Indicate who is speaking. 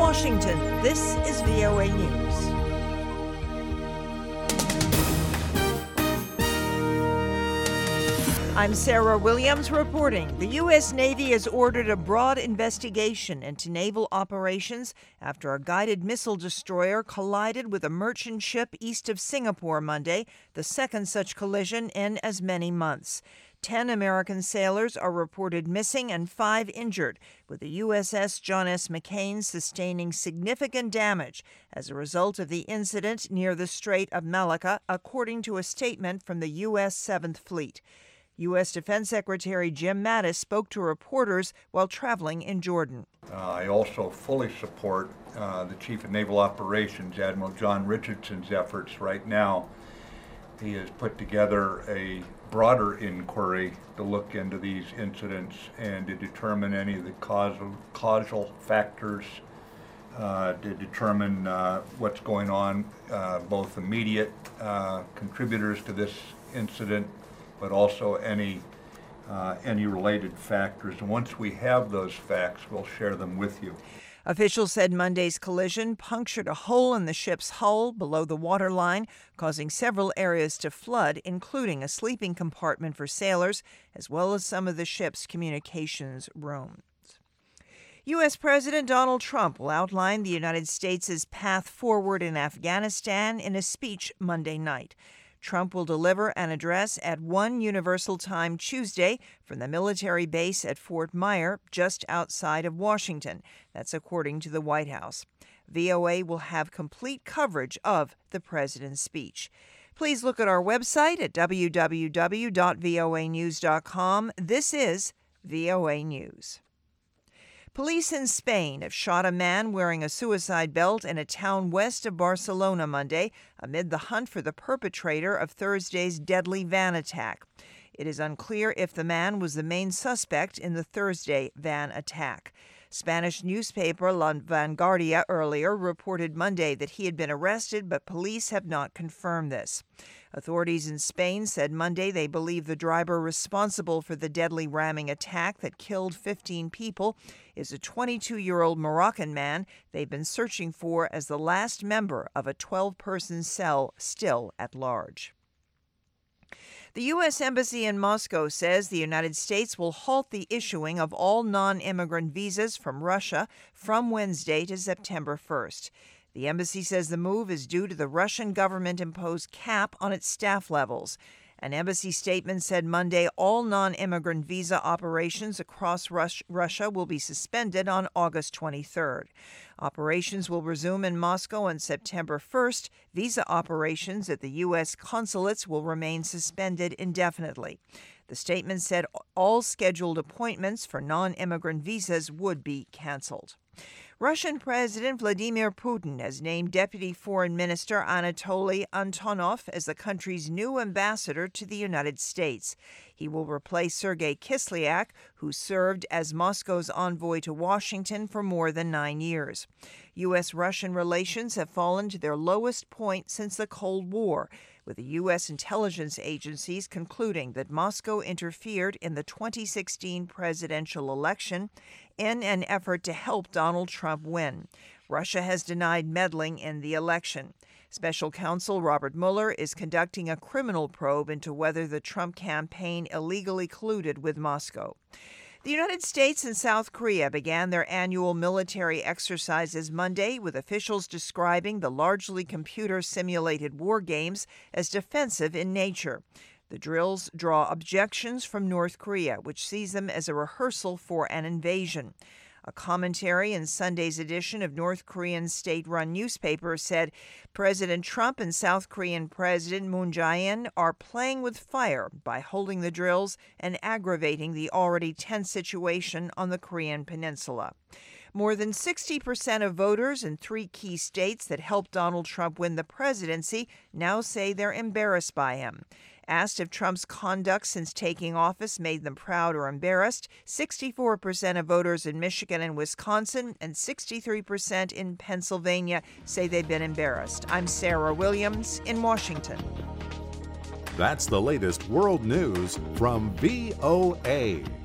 Speaker 1: Washington, this is VOA News. I'm Sarah Williams reporting. The U.S. Navy has ordered a broad investigation into naval operations after a guided missile destroyer collided with a merchant ship east of Singapore Monday, the second such collision in as many months. 10 American sailors are reported missing and 5 injured, with the USS John S. McCain sustaining significant damage as a result of the incident near the Strait of Malacca, according to a statement from the U.S. 7th Fleet. U.S. Defense Secretary Jim Mattis spoke to reporters while traveling in Jordan.
Speaker 2: I also fully support the Chief of Naval Operations, Admiral John Richardson's efforts right now. He has put together a broader inquiry to look into these incidents and to determine any of the causal factors, to determine what's going on, both immediate contributors to this incident, but also any related factors. And once we have those facts, we'll share them with you.
Speaker 1: Officials said Monday's collision punctured a hole in the ship's hull below the waterline, causing several areas to flood, including a sleeping compartment for sailors, as well as some of the ship's communications rooms. U.S. President Donald Trump will outline the United States' path forward in Afghanistan in a speech Monday night. Trump will deliver an address at 1 Universal Time Tuesday from the military base at Fort Myer, just outside of Washington. That's according to the White House. VOA will have complete coverage of the president's speech. Please look at our website at www.voanews.com. This is VOA News. Police in Spain have shot a man wearing a suicide belt in a town west of Barcelona Monday amid the hunt for the perpetrator of Thursday's deadly van attack. It is unclear if the man was the main suspect in the Thursday van attack. Spanish newspaper La Vanguardia earlier reported Monday that he had been arrested, but police have not confirmed this. Authorities in Spain said Monday they believe the driver responsible for the deadly ramming attack that killed 15 people is a 22-year-old Moroccan man they've been searching for as the last member of a 12-person cell still at large. The U.S. Embassy in Moscow says the United States will halt the issuing of all non-immigrant visas from Russia from Wednesday to September 1st. The embassy says the move is due to the Russian government-imposed cap on its staff levels. An embassy statement said Monday all non-immigrant visa operations across Russia will be suspended on August 23rd. Operations will resume in Moscow on September 1st. Visa operations at the U.S. consulates will remain suspended indefinitely. The statement said all scheduled appointments for non-immigrant visas would be canceled. Russian President Vladimir Putin has named Deputy Foreign Minister Anatoly Antonov as the country's new ambassador to the United States. He will replace Sergei Kislyak, who served as Moscow's envoy to Washington for more than 9 years. U.S.-Russian relations have fallen to their lowest point since the Cold War, with the U.S. intelligence agencies concluding that Moscow interfered in the 2016 presidential election in an effort to help Donald Trump win. Russia has denied meddling in the election. Special counsel Robert Mueller is conducting a criminal probe into whether the Trump campaign illegally colluded with Moscow. The United States and South Korea began their annual military exercises Monday, with officials describing the largely computer-simulated war games as defensive in nature. The drills draw objections from North Korea, which sees them as a rehearsal for an invasion. A commentary in Sunday's edition of North Korean state-run newspaper said President Trump and South Korean President Moon Jae-in are playing with fire by holding the drills and aggravating the already tense situation on the Korean peninsula. More than 60% of voters in 3 key states that helped Donald Trump win the presidency now say they're embarrassed by him. Asked if Trump's conduct since taking office made them proud or embarrassed, 64% of voters in Michigan and Wisconsin and 63% in Pennsylvania say they've been embarrassed. I'm Sarah Williams in Washington.
Speaker 3: That's the latest world news from VOA.